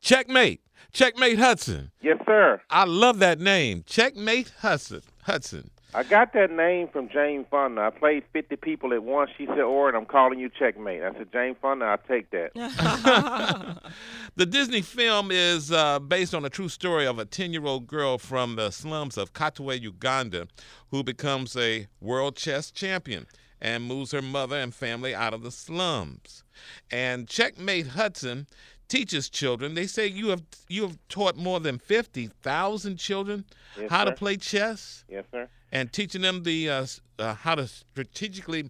Checkmate. Checkmate Hudson. Yes, sir. I love that name. Checkmate Hudson. I got that name from Jane Fonda. I played 50 people at once. She said, Orrin, I'm calling you Checkmate. I said, Jane Fonda, I'll take that. The Disney film is based on a true story of a 10-year-old girl from the slums of Katwe, Uganda, who becomes a world chess champion and moves her mother and family out of the slums. And Checkmate Hudson teaches children. They say you have taught more than 50,000 children how to play chess. Yes, sir. And teaching them the how to strategically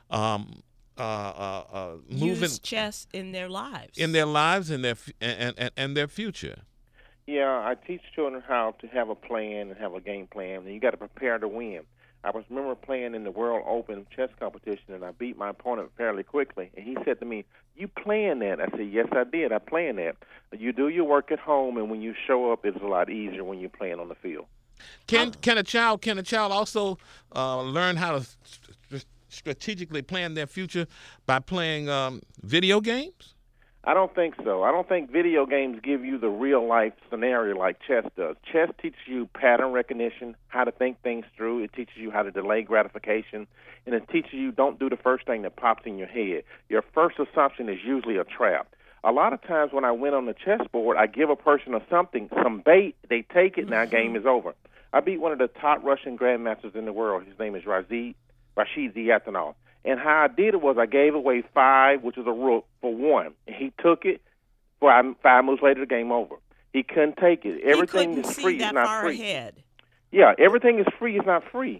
use chess in their lives. In their lives and their future. Yeah, I teach children how to have a plan and have a game plan, and you got to prepare to win. I remember playing in the World Open chess competition, and I beat my opponent fairly quickly. And he said to me, "You playing that?" I said, "Yes, I did. I playing that. You do your work at home, and when you show up, it's a lot easier when you're playing on the field." Can a child also learn how to strategically plan their future by playing video games? I don't think so. I don't think video games give you the real life scenario like chess does. Chess teaches you pattern recognition, how to think things through. It teaches you how to delay gratification, and it teaches you don't do the first thing that pops in your head. Your first assumption is usually a trap. A lot of times when I win on the chessboard, I give a person some bait, they take it, now game is over. I beat one of the top Russian grandmasters in the world. His name is Rashid Ziyatanov. And how I did it was I gave away 5, which is a rook, for 1. And he took it. 5 moves later, the game over. He couldn't take it. Everything is free. It's not free. Ahead. Yeah, everything is free. It's not free.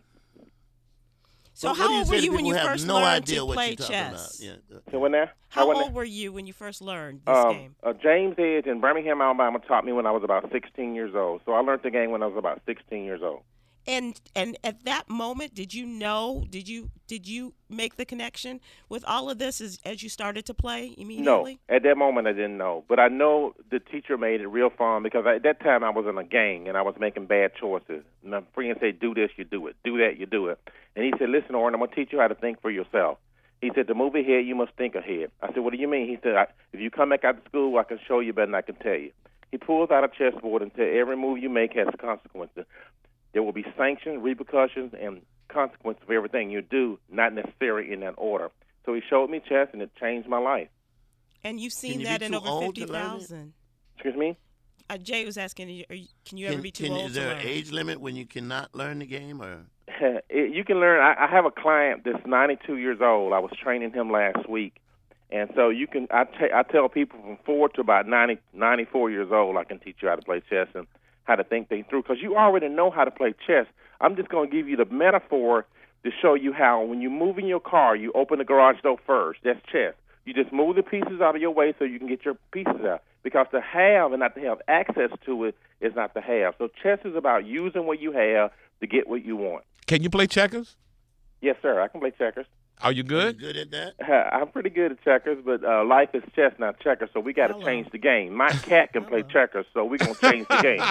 So how old were you when you first learned to play chess? So when that? How old were you when you first learned this game? James Edge in Birmingham, Alabama taught me when I was about 16 years old. So I learned the game when I was about 16 years old. And at that moment, did you know? Did you make the connection with all of this as you started to play immediately? No, at that moment I didn't know, but I know the teacher made it real fun because at that time I was in a gang and I was making bad choices. And my friend said, "Do this, you do it. Do that, you do it." And he said, "Listen, Orrin, I'm gonna teach you how to think for yourself." He said, "To move ahead, you must think ahead." I said, "What do you mean?" He said, "If you come back out to school, I can show you better than I can tell you." He pulls out a chessboard and said, "Every move you make has consequences. There will be sanctions, repercussions, and consequences for everything you do, not necessarily in that order." So he showed me chess, and it changed my life. And you've seen that in over 50,000. Excuse me? Jay was asking, can you ever be too old Is there to learn? an age limit when you cannot learn the game? Or You can learn. I have a client that's 92 years old. I was training him last week. And so you can. I tell people from 4 to about 90, 94 years old, I can teach you how to play chess and how to think things through, because you already know how to play chess. I'm just going to give you the metaphor to show you how when you move in your car, you open the garage door first. That's chess. You just move the pieces out of your way so you can get your pieces out, because to have and not to have access to it is not to have. So chess is about using what you have to get what you want. Can you play checkers? Yes, sir. I can play checkers. Are you good? Are you good at that? I'm pretty good at checkers, but life is chess, not checkers, so we got to change the game. My cat can play checkers, so we're going to change the game.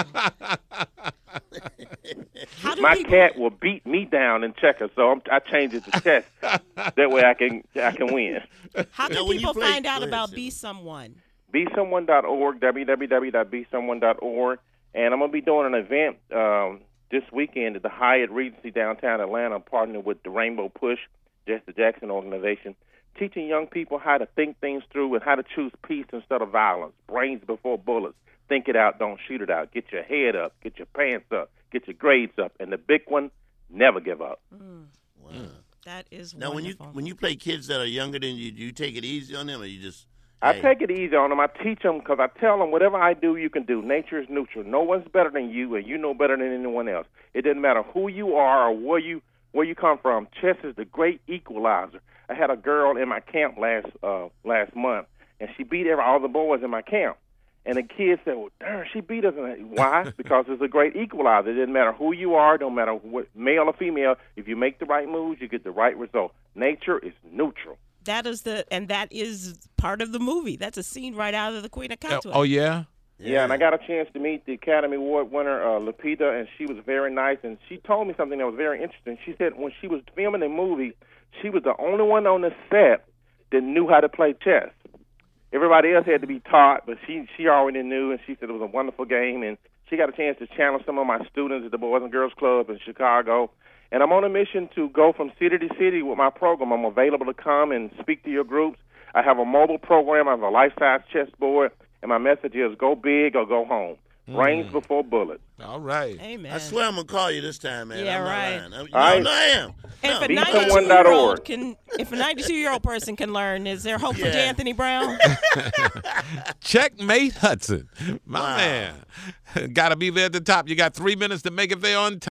My cat will beat me down in checkers, so I change it to chess. That way I can win. How can people find out about Be Someone? BeSomeone.org, www.besomeone.org. And I'm going to be doing an event this weekend at the Hyatt Regency downtown Atlanta, partnering with the Rainbow Push, Jesse Jackson organization, teaching young people how to think things through and how to choose peace instead of violence, brains before bullets. Think it out, don't shoot it out. Get your head up, get your pants up, get your grades up. And the big one, never give up. Wow. That is now, wonderful. when you play kids that are younger than you, do you take it easy on them, or you just... I take it easy on them. I teach them because I tell them whatever I do, you can do. Nature is neutral. No one's better than you, and you know better than anyone else. It doesn't matter who you are or where you come from. Chess is the great equalizer. I had a girl in my camp last month, and she beat all the boys in my camp. And the kids said, "Well, darn, she beat us." Why? Because it's a great equalizer. It doesn't matter who you are, don't matter what, male or female. If you make the right moves, you get the right result. Nature is neutral. That is part of the movie. That's a scene right out of The Queen of Katwe. Oh, yeah? Yeah, and I got a chance to meet the Academy Award winner, Lupita, and she was very nice. And she told me something that was very interesting. She said when she was filming the movie, she was the only one on the set that knew how to play chess. Everybody else had to be taught, but she already knew, and she said it was a wonderful game, and she got a chance to challenge some of my students at the Boys and Girls Club in Chicago. And I'm on a mission to go from city to city with my program. I'm available to come and speak to your groups. I have a mobile program. I have a life-size chessboard, and my message is go big or go home. Brains before bullets. All right. Amen. I swear I'm gonna call you this time, man. Yeah, I'm right. not lying. No, I am. And No. if a Beatsomeone.org. 92-year-old person can learn, is there hope for Yeah. J. Anthony Brown? Checkmate Hudson. My Wow. man. Got to be there at the top. You got 3 minutes to make it there on time.